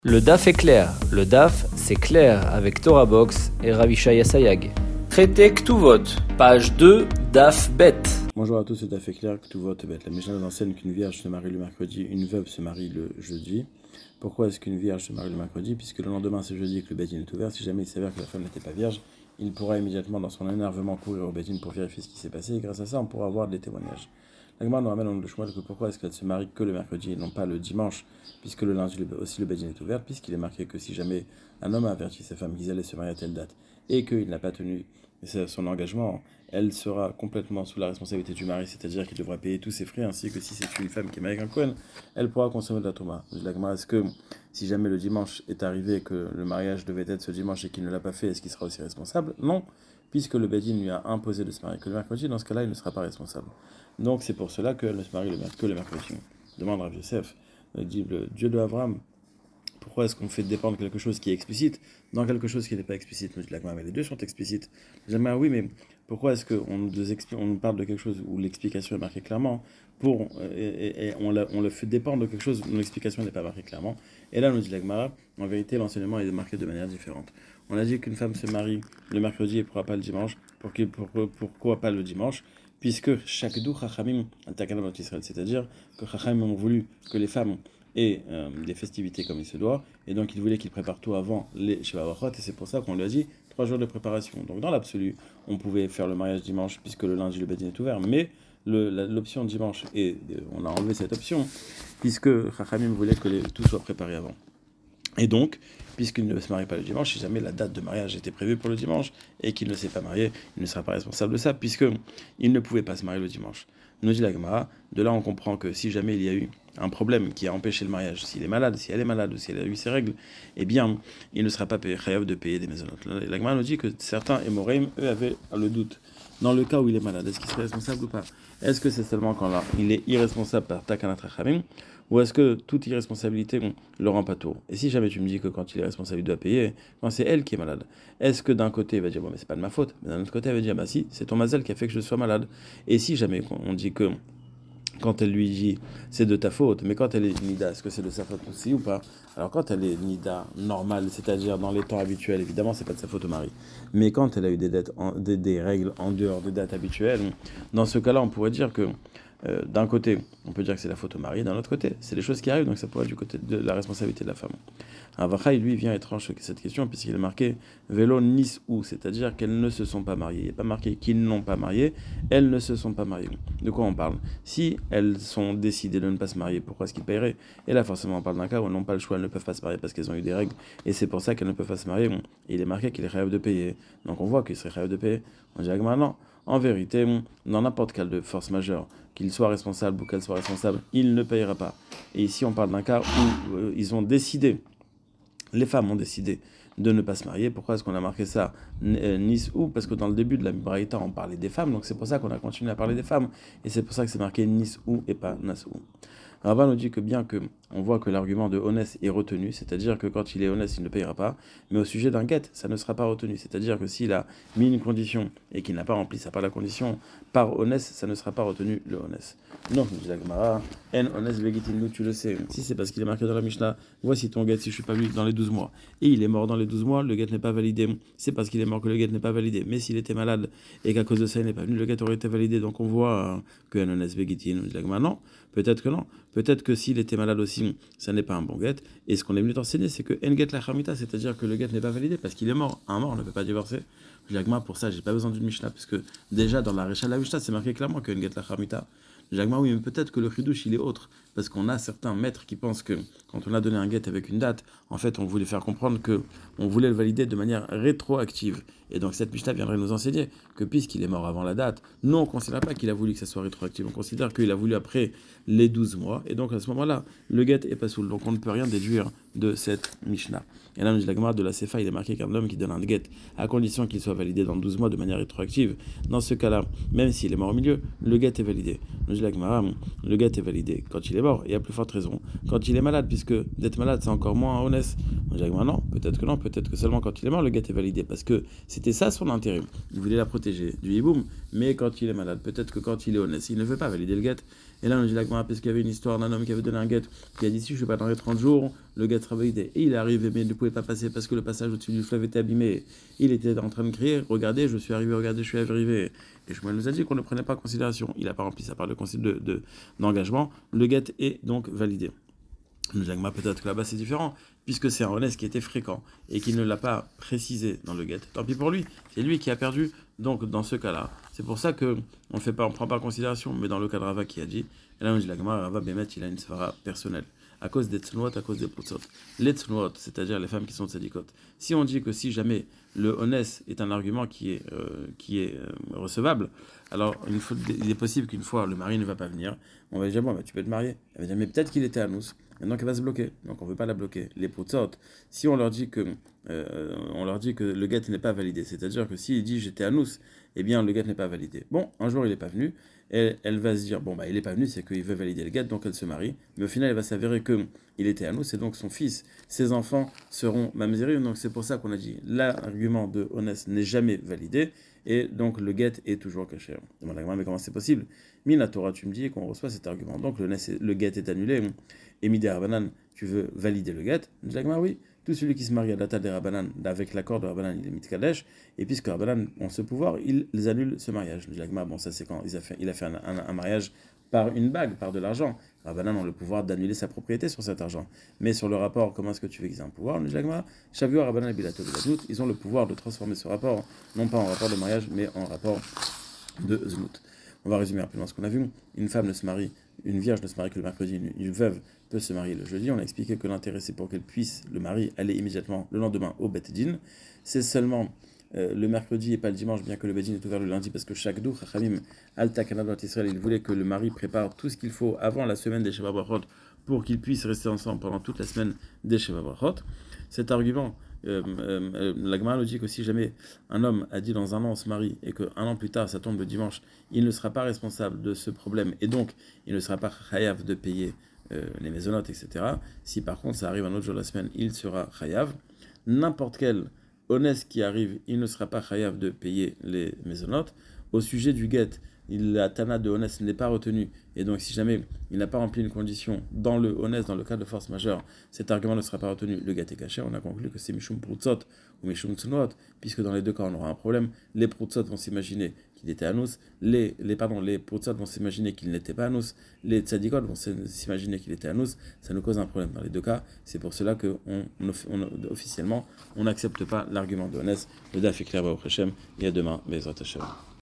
Le DAF est clair. Le DAF, c'est clair avec Torah Box et Ravishaya Sayag. Traité Ktuvot, page 2, DAF Bet. Bonjour à tous, c'est DAF est clair, Ktuvot Bet. La Mishnah nous enseigne qu'une vierge se marie le mercredi, une veuve se marie le jeudi. Pourquoi est-ce qu'une vierge se marie le mercredi? Puisque le lendemain c'est jeudi et que le Beit Din est ouvert. Si jamais il s'avère que la femme n'était pas vierge, il pourra immédiatement dans son énervement courir au Beit Din pour vérifier ce qui s'est passé. Et grâce à ça, on pourra avoir des témoignages. La Gemara nous ramène dans le Shmuel que pourquoi est-ce qu'elle se marie que le mercredi et non pas le dimanche, puisque le lundi aussi le Beit Din est ouvert, puisqu'il est marqué que si jamais un homme a averti sa femme qu'ils allaient se marier à telle date et qu'il n'a pas tenu son engagement, elle sera complètement sous la responsabilité du mari, c'est-à-dire qu'il devra payer tous ses frais, ainsi que si c'est une femme qui est mariée avec un Kohen, elle pourra consommer de la Touma. La Gemara, est-ce que si jamais le dimanche est arrivé, que le mariage devait être ce dimanche et qu'il ne l'a pas fait, est-ce qu'il sera aussi responsable? Non, puisque le Beit Din lui a imposé de se marier que le mercredi, dans ce cas-là, il ne sera pas responsable. Donc c'est pour cela qu'elle ne se marie que le mercredi. Demande Rav Yosef, dit le Dieu de Abraham, pourquoi est-ce qu'on fait dépendre quelque chose qui est explicite dans quelque chose qui n'est pas explicite? Nous dit la Gemara, mais les deux sont explicites. Jamais oui, mais pourquoi est-ce qu'on nous parle de quelque chose où l'explication est marquée clairement et on le fait dépendre de quelque chose où l'explication n'est pas marquée clairement? Et là, nous dit la Gemara, en vérité, l'enseignement est marqué de manière différente. On a dit qu'une femme se marie le mercredi et ne pourra pas le dimanche. Pourquoi pas le dimanche? Puisque chaque dou chachamim al Israël, c'est-à-dire que chachamim ont voulu que les femmes aient des festivités comme il se doit, et donc ils voulaient qu'ils préparent tout avant les Sheva Brachot, et c'est pour ça qu'on lui a dit 3 jours de préparation. Donc dans l'absolu, on pouvait faire le mariage dimanche, puisque le lundi le Beit Din est ouvert, mais l'option dimanche, et on a enlevé cette option, puisque chachamim voulait que tout soit préparé avant. Et donc, puisqu'il ne se marie pas le dimanche, si jamais la date de mariage était prévue pour le dimanche et qu'il ne s'est pas marié, il ne sera pas responsable de ça, puisqu'il ne pouvait pas se marier le dimanche. Nous dit la Gemara, de là on comprend que si jamais il y a eu un problème qui a empêché le mariage, s'il est malade, si elle est malade ou si elle a eu ses règles, eh bien, il ne sera pas chayav de payer des maisonnotes. La Gemara nous dit que certains Émoraïm, eux, avaient le doute. Dans le cas où il est malade, est-ce qu'il serait responsable ou pas? Est-ce que c'est seulement quand là, il est irresponsable par Takanat Rachamim, ou est-ce que toute irresponsabilité le rend pas tour? Et si jamais tu me dis que quand il est responsable, il doit payer, quand c'est elle qui est malade, est-ce que d'un côté il va dire bon mais c'est pas de ma faute, mais d'un autre côté elle va dire bah si, c'est ton mazel qui a fait que je sois malade? Et si jamais on dit que quand elle lui dit c'est de ta faute, mais quand elle est nida, est-ce que c'est de sa faute aussi ou pas? Alors quand elle est nida normale, c'est-à-dire dans les temps habituels, évidemment c'est pas de sa faute au mari. Mais quand elle a eu des règles en dehors des dates habituelles, dans ce cas-là on pourrait dire que d'un côté, on peut dire que c'est la faute au mari, d'un autre côté, c'est les choses qui arrivent, donc ça pourrait être du côté de la responsabilité de la femme. Avachaï, lui, vient étrange cette question, puisqu'il est marqué Vélo Nis ou, c'est-à-dire qu'elles ne se sont pas mariées. Il n'est pas marqué qu'ils n'ont pas marié, elles ne se sont pas mariées. De quoi on parle? Si elles sont décidées de ne pas se marier, pourquoi est-ce qu'ils paieraient? Et là, forcément, on parle d'un cas où elles n'ont pas le choix, elles ne peuvent pas se marier parce qu'elles ont eu des règles, et c'est pour ça qu'elles ne peuvent pas se marier. Bon, il est marqué qu'il est chayav de payer. Donc on voit qu'il serait chayav de payer. On dirait que maintenant, en vérité, dans n'importe quel de force majeure, qu'il soit responsable ou qu'elle soit responsable, il ne payera pas. Et ici, on parle d'un cas où ils ont décidé, les femmes ont décidé de ne pas se marier. Pourquoi est-ce qu'on a marqué ça Nis ou? Parce que dans le début de la Braïta, on parlait des femmes, donc c'est pour ça qu'on a continué à parler des femmes. Et c'est pour ça que c'est marqué Nis ou et pas Nas ou. Rava nous dit que bien que on voit que l'argument de Honès est retenu, c'est-à-dire que quand il est Honès, il ne payera pas, mais au sujet d'un guet, ça ne sera pas retenu. C'est-à-dire que s'il a mis une condition et qu'il n'a pas rempli sa part de la condition par Honès, ça ne sera pas retenu le Honès. Non, nous dit la Gemara, En Honès Vegitin, nous tu le sais. Si c'est parce qu'il est marqué dans la Mishnah, voici ton guet si je suis pas venu dans les 12 mois. Et il est mort dans les 12 mois, le guet n'est pas validé. C'est parce qu'il est mort que le guet n'est pas validé. Mais s'il était malade et qu'à cause de ça il n'est pas venu, le guet aurait été validé. Donc on voit que En Honès Vegitin, nous dit la Gemara, non, peut-être que non. Peut-être que s'il était malade aussi, ça n'est pas un bon guet. Et ce qu'on est venu t'enseigner, c'est que en guet la chamita, c'est-à-dire que le guet n'est pas validé parce qu'il est mort. Un mort ne peut pas divorcer. Jagma, pour ça, j'ai pas besoin d'une Mishnah, parce que déjà dans la Récha de la Mishnah, c'est marqué clairement que en guet la chamita. Jagma, oui, mais peut-être que le chidouche, il est autre, parce qu'on a certains maîtres qui pensent que quand on a donné un guet avec une date, en fait, on voulait faire comprendre que on voulait le valider de manière rétroactive. Et donc cette Mishnah viendrait nous enseigner que puisqu'il est mort avant la date, nous on ne considère pas qu'il a voulu que ça soit rétroactif, on considère qu'il a voulu après les 12 mois, et donc à ce moment-là, le guet est pas soul, donc on ne peut rien déduire de cette Mishnah. Et là, nous dit la Gemara de la Sefa, il est marqué qu'un homme qui donne un guet, à condition qu'il soit validé dans 12 mois de manière rétroactive, dans ce cas-là, même s'il est mort au milieu, le guet est validé. Nous dit la Gemara, le guet est validé quand il est mort, et à plus forte raison, quand il est malade, puisque d'être malade c'est encore moins honnête. On dit non, peut-être que seulement quand il est mort, le get est validé, parce que c'était ça son intérêt. Il voulait la protéger du hiboum, mais quand il est malade, peut-être que quand il est honnête, il ne veut pas valider le get. Et là, on dit parce qu'il y avait une histoire d'un homme qui avait donné un get, qui a dit si je ne suis pas dans les 30 jours, le get sera validé. Et il est arrivé, mais il ne pouvait pas passer parce que le passage au-dessus du fleuve était abîmé. Il était en train de crier, regardez, je suis arrivé, regardez, je suis arrivé. Et Shmuel nous a dit qu'on ne prenait pas en considération. Il n'a pas rempli sa part d'engagement. Le get est donc validé. Le Jagma, peut-être que là-bas c'est différent, puisque c'est un honnête qui était fréquent et qui ne l'a pas précisé dans le get. Tant pis pour lui, c'est lui qui a perdu. Donc dans ce cas-là, c'est pour ça que on prend pas en considération. Mais dans le cas de Rava qui a dit, et là on dit Jagma, Rava Bémet, il a une svara personnelle à cause des tznuot, à cause des putzot. Les tznuot, c'est-à-dire les femmes qui sont tzadikot. Si on dit que si jamais le honnête est un argument qui est recevable, alors il est possible qu'une fois le mari ne va pas venir, on va dire bon, bah, tu peux te marier. Elle va dire mais peut-être qu'il était à nous. Maintenant qu'elle va se bloquer, donc on ne veut pas la bloquer. Les putzot, si on leur dit que le get n'est pas validé, c'est-à-dire que s'il dit j'étais à nous, eh bien le get n'est pas validé. Bon, un jour il n'est pas venu, et elle va se dire bon bah il n'est pas venu, c'est qu'il veut valider le get, donc elle se marie. Mais au final il va s'avérer que il était à nous, c'est donc son fils, ses enfants seront mamzerim. Donc c'est pour ça qu'on a dit l'argument de honnête n'est jamais validé, et donc le get est toujours caché. Demande à mais comment c'est possible? Mina Torah, tu me dis qu'on reçoit cet argument, donc le get est annulé. Et Midé Rabanan, tu veux valider le get? Je dis oui, tout celui qui se marie à data des Rabanan, avec l'accord de Rabanan, il est Mitkadesh, et puisque Rabanan ont ce pouvoir, ils annulent ce mariage. Je dis bon, ça c'est quand il a fait un mariage par une bague, par de l'argent. Rabanan ont le pouvoir d'annuler sa propriété sur cet argent. Mais sur le rapport, comment est-ce que tu veux qu'ils aient un pouvoir? Je dis Shavua Rabanan et Bilato Biladout, ils ont le pouvoir de transformer ce rapport, non pas en rapport de mariage, mais en rapport de Znout. On va résumer rapidement ce qu'on a vu. Une femme ne se marie, une vierge ne se marie que le mercredi, une veuve peut se marier le jeudi. On a expliqué que l'intérêt c'est pour qu'elle puisse, le mari, aller immédiatement le lendemain au Bet Din. C'est seulement le mercredi et pas le dimanche, bien que le Bet Din est ouvert le lundi, parce que chaque doux, Chachamim, Alta Kanad Israël, il voulait que le mari prépare tout ce qu'il faut avant la semaine des Sheva Brachot pour qu'ils puissent rester ensemble pendant toute la semaine des Sheva Brachot. Cet argument, la Gemara nous dit que si jamais un homme a dit dans un an on se marie et qu'un an plus tard ça tombe le dimanche, il ne sera pas responsable de ce problème et donc il ne sera pas chayav de payer les maisonnotes, etc. Si par contre ça arrive un autre jour de la semaine, il sera chayav. N'importe quel honnête qui arrive, il ne sera pas chayav de payer les maisonnotes. Au sujet du get, la tana de honnête n'est pas retenue, et donc si jamais il n'a pas rempli une condition dans le honnête, dans le cas de force majeure, cet argument ne sera pas retenu, le get est caché. On a conclu que c'est Mishum Prutzot ou Mishum Tsunot, puisque dans les deux cas on aura un problème. Les Prutzot vont s'imaginer qu'il était à nous, les Prutzot vont s'imaginer qu'il n'était pas à nous, les Tzadikot vont s'imaginer qu'il était à nous, ça nous cause un problème dans les deux cas. C'est pour cela que officiellement on n'accepte pas l'argument de honnête. Le daf est clair, et à demain, Bezrat Hashem.